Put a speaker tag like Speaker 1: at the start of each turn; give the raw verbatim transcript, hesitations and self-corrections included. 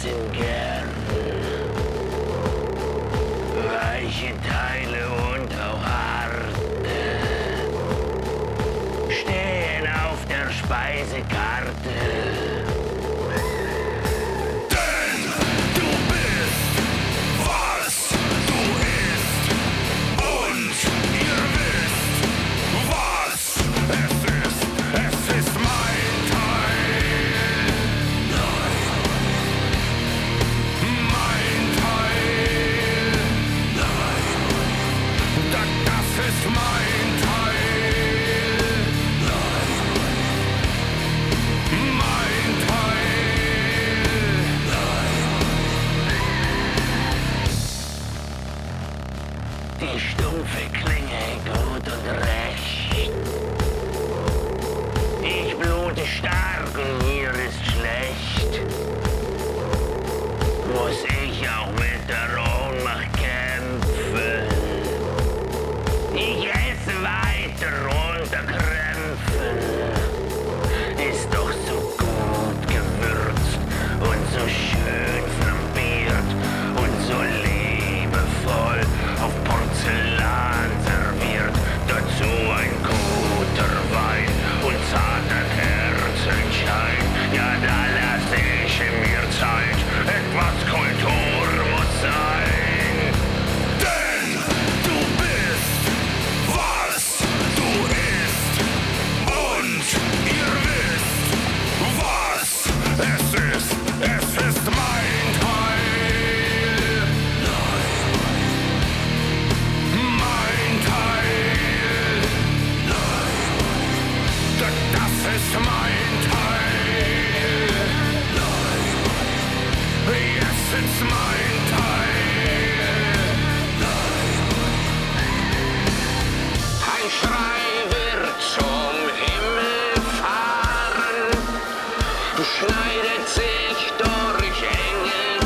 Speaker 1: essen gern weiche Teile und auch harte stehen auf der Speisekarte.
Speaker 2: Denn du bist, was du isst. Und ihr wisst, was es ist. Es ist mein Teil. Nein. Mein Teil. Nein. Da, das ist mein Teil. Nein. Mein Teil.
Speaker 1: Die stumpfe Klinge gut und recht. Ich blute stark und mir ist schlecht. Muss ich auch mit der Ohnmacht kämpfen? Ich esse weiter unter Krämpfen. Ist doch so gut gewürzt und so schön flambiert und so liebevoll auf Porzellan serviert. Dazu ein guter Wein und zarter Kerzenschein. Ja, da lasse ich mir Zeit. Etwas Kultur muss sein.
Speaker 2: Denn du bist, was du isst. Und ihr wisst, was es ist. Es ist mein Teil. Nein. Mein Teil. Nein. Da, das ist mein Teil. Nein. Yes, it's mein Teil.
Speaker 1: Ein Schrei wird zum Himmel fahren, schneidet sich durch Engel